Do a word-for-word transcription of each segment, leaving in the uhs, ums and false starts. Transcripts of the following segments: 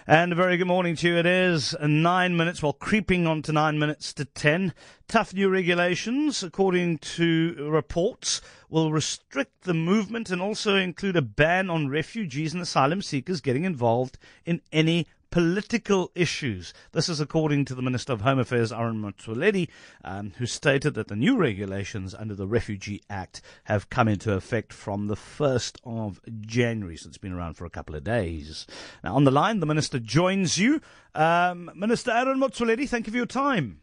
And a very good morning to you. It is nine minutes, well, creeping on to nine minutes to ten. Tough new regulations, according to reports, will restrict the movement and also include a ban on refugees and asylum seekers getting involved in any political issues. This is according to the Minister of Home Affairs, Aaron Motsoaledi, um, who stated that the new regulations under the Refugee Act have come into effect from the first of January, so it's been around for a couple of days. Now, on the line, the Minister joins you. Um, Minister Aaron Motsoaledi, thank you for your time.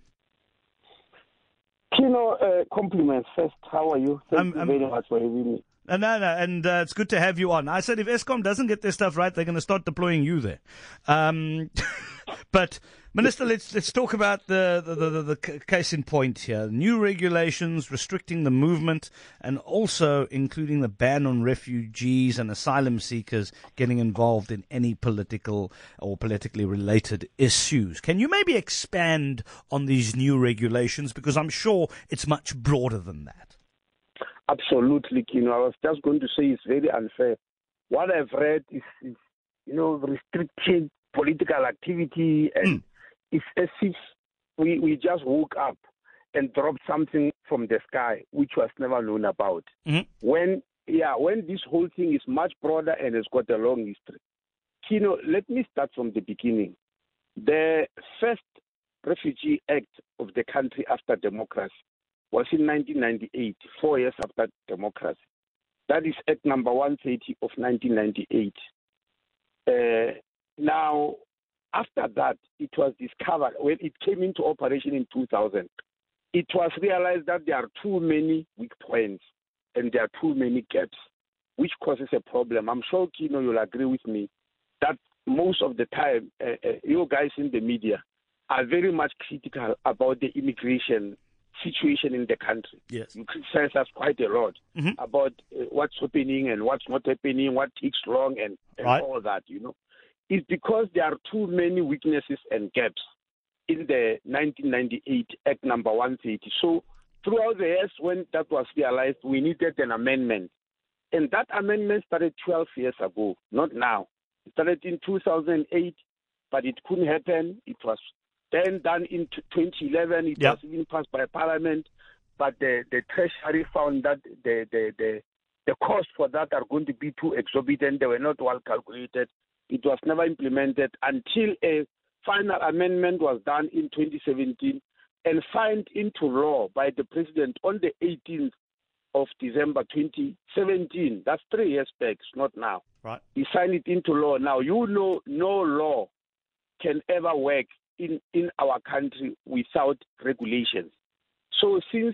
Kino, uh, compliments first. How are you? Thank I'm, you I'm, very much for having me. Uh, no, no, and uh, it's good to have you on. I said if Eskom doesn't get their stuff right, they're going to start deploying you there. Um, but, Minister, let's let's talk about the, the, the, the case in point here. New regulations restricting the movement and also including the ban on refugees and asylum seekers getting involved in any political or politically related issues. Can you maybe expand on these new regulations? Because I'm sure it's much broader than that. Absolutely, Kino. I was just going to say it's very unfair. What I've read is, is you know, restricted political activity, and mm. it's as if we, we just woke up and dropped something from the sky, which was never known about. Mm-hmm. When, yeah, when this whole thing is much broader and it's got a long history. Kino, let me start from the beginning. The first Refugee Act of the country after democracy was in nineteen ninety-eight, four years after democracy. That is Act number one thirty of nineteen ninety-eight. Uh, now, after that, it was discovered, when it came into operation in two thousand, it was realized that there are too many weak points and there are too many gaps, which causes a problem. I'm sure, Kino, you'll agree with me that most of the time, uh, uh, you guys in the media are very much critical about the immigration situation in the country. Yes. You criticize us quite a lot mm-hmm. about uh, what's happening and what's not happening, what takes long and, and right. all that, you know. It's because there are too many weaknesses and gaps in the nineteen ninety-eight Act number one thirty. So throughout the years when that was realized, we needed an amendment. And that amendment started twelve years ago, not now. It started in two thousand eight, but it couldn't happen. It was then done in twenty eleven, it yep. was even passed by Parliament, but the, the Treasury found that the, the, the, the costs for that are going to be too exorbitant. They were not well calculated. It was never implemented until a final amendment was done in twenty seventeen and signed into law by the President on the eighteenth of December twenty seventeen. That's three years back, not now. Right. He signed it into law. Now, you know, no law can ever work in, in our country without regulations. So since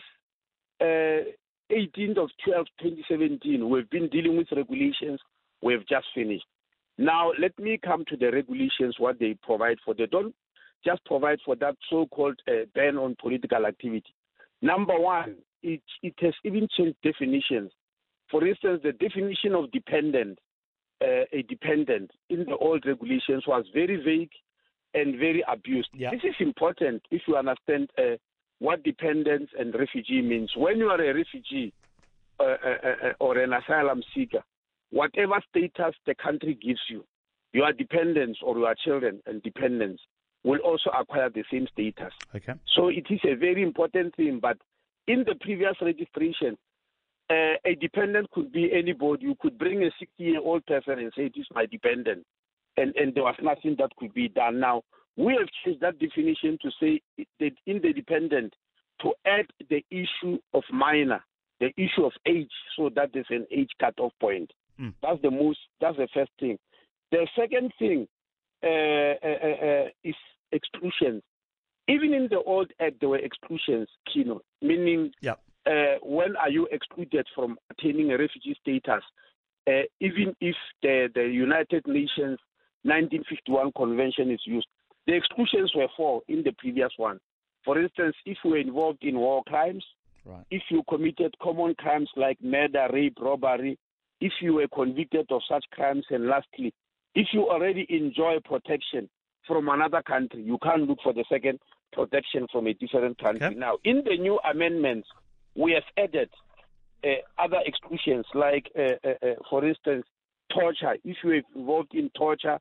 uh, eighteenth of twelve twenty seventeen, we've been dealing with regulations. We've just finished. Now, let me come to the regulations, what they provide for. They don't just provide for that so-called uh, ban on political activity. Number one, it, it has even changed definitions. For instance, the definition of dependent, uh, a dependent in the old regulations was very vague and very abused. Yeah. This is important if you understand uh, what dependence and refugee means. When you are a refugee uh, uh, uh, or an asylum seeker, whatever status the country gives you, your dependents or your children and dependents will also acquire the same status. Okay. So it is a very important thing. But in the previous registration, uh, a dependent could be anybody. You could bring a sixty-year-old person and say, it is my dependent. And, and there was nothing that could be done. Now, we have changed that definition to say that in the dependent, to add the issue of minor, the issue of age, so that there's an age cutoff point. Mm. That's the most, that's the first thing. The second thing uh, uh, uh, is exclusions. Even in the old act, there were exclusions, Kino, meaning yep. uh, when are you excluded from attaining a refugee status, uh, even if the, the United Nations nineteen fifty-one convention is used. The exclusions were four in the previous one. For instance, if you were involved in war crimes, right. if you committed common crimes like murder, rape, robbery, if you were convicted of such crimes, and lastly, if you already enjoy protection from another country, you can't look for the second protection from a different country. Okay. Now, in the new amendments, we have added uh, other exclusions like, uh, uh, uh, for instance, torture. If you are involved in torture,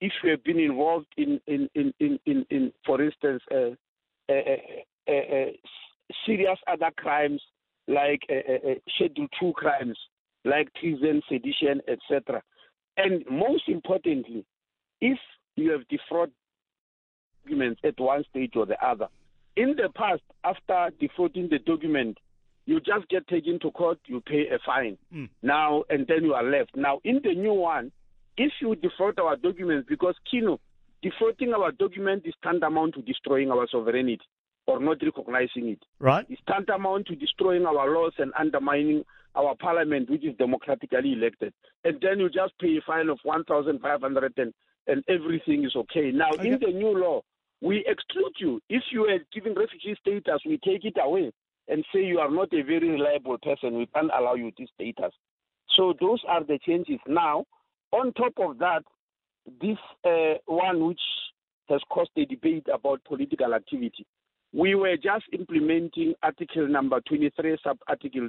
if you have been involved in, in, in, in, in, in for instance, uh, uh, uh, uh, serious other crimes like uh, uh, Schedule two crimes, like treason, sedition, et cetera. And most importantly, if you have defrauded documents at one stage or the other. In the past, after defrauding the document, you just get taken to court, you pay a fine. Mm. Now, and then you are left. Now, in the new one, if you defraud our documents, because, Kino, defrauding our document is tantamount to destroying our sovereignty or not recognizing it. Right. It's tantamount to destroying our laws and undermining our parliament, which is democratically elected. And then you just pay a fine of one thousand five hundred and, and everything is okay. Now, okay. In the new law, we exclude you. If you are given refugee status, we take it away and say you are not a very reliable person. We can't allow you this status. So those are the changes. Now, on top of that, this uh, one which has caused a debate about political activity, we were just implementing Article number twenty-three, sub-article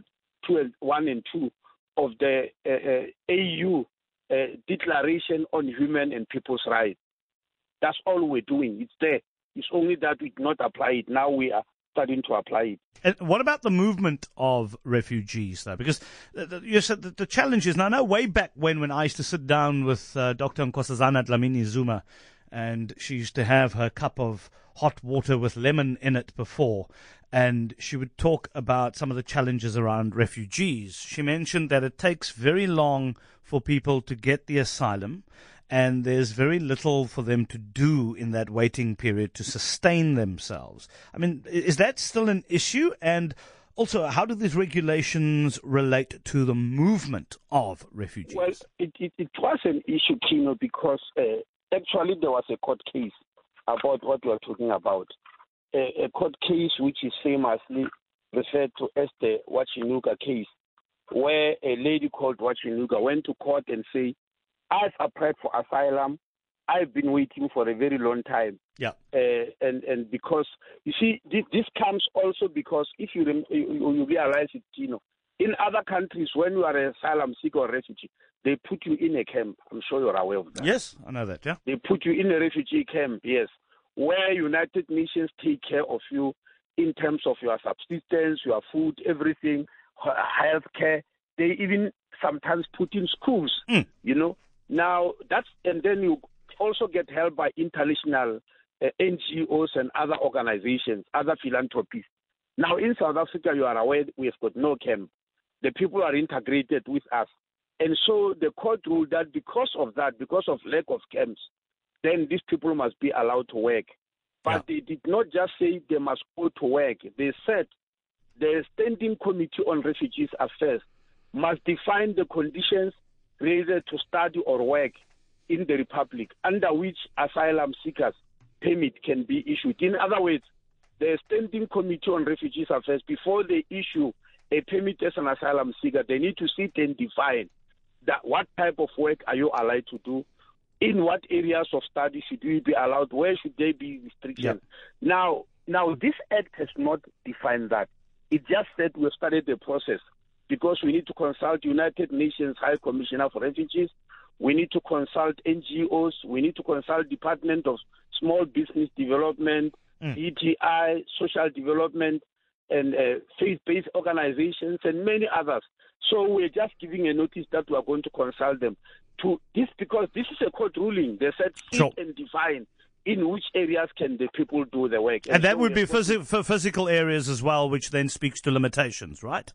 one and two of the uh, uh, A U uh, Declaration on Human and People's Rights. That's all we're doing. It's there. It's only that we did not apply it. Now we are starting to apply it. And what about the movement of refugees, though? Because the, the, you said that the challenge is, and I know way back when, when I used to sit down with uh, Doctor Nkosazana Dlamini Zuma, and she used to have her cup of hot water with lemon in it before, and she would talk about some of the challenges around refugees. She mentioned that it takes very long for people to get the asylum, and there's very little for them to do in that waiting period to sustain themselves. I mean, is that still an issue? And also, how do these regulations relate to the movement of refugees? Well, it, it, it was an issue, Kino, because uh, actually there was a court case about what we are talking about. A, a court case which is famously referred to as the Wachinuga case, where a lady called Wachinuga went to court and said, I've applied for asylum. I've been waiting for a very long time. Yeah. Uh, and, and because, you see, this, this comes also because if you, you, you realize it, Tino, in other countries, when you are an asylum seeker or refugee, they put you in a camp. I'm sure you're aware of that. Yes, I know that, yeah. They put you in a refugee camp, yes, where United Nations take care of you in terms of your subsistence, your food, everything, health care. They even sometimes put in schools, mm. you know. Now, that's, and then you also get help by international uh, N G Os and other organizations, other philanthropies. Now, in South Africa, you are aware we have got no camp. The people are integrated with us. And so the court ruled that because of that, because of lack of camps, then these people must be allowed to work. But yeah. They did not just say they must go to work. They said the Standing Committee on Refugees Affairs must define the conditions related to study or work in the Republic under which asylum seekers permit can be issued. In other words, the Standing Committee on Refugees Affairs, before they issue a permit as an asylum seeker, they need to sit and define that what type of work are you allowed to do, in what areas of study should you be allowed, where should there be restrictions. Yeah. Now, now this act has not defined that. It just said we have started the process because we need to consult United Nations High Commissioner for Refugees, we need to consult N G Os, we need to consult Department of Small Business Development, mm. D T I, Social Development, and uh, faith-based organizations, and many others. So we're just giving a notice that we are going to consult them to this because this is a court ruling. They said sit sure. and define in which areas can the people do the work. And, and that so would be phys- for physical areas as well, which then speaks to limitations, right?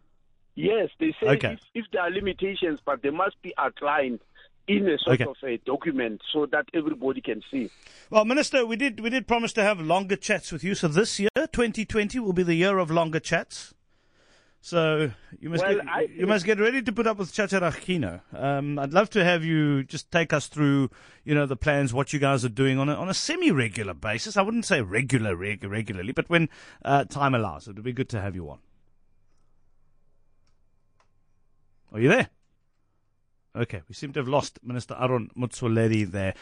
Yes, they say okay. if, if there are limitations, but they must be outlined in a sort okay. of a document so that everybody can see. Well, Minister, we did we did promise to have longer chats with you. So this year, twenty twenty, will be the year of longer chats. So you must well, get, I, you must get ready to put up with Tjhatjharha Kino. Um, I'd love to have you just take us through, you know, the plans, what you guys are doing on a, on a semi-regular basis. I wouldn't say regular, reg- regularly, but when uh, time allows, it would be good to have you on. Are you there? Okay, we seem to have lost Minister Aaron Motsoaledi there.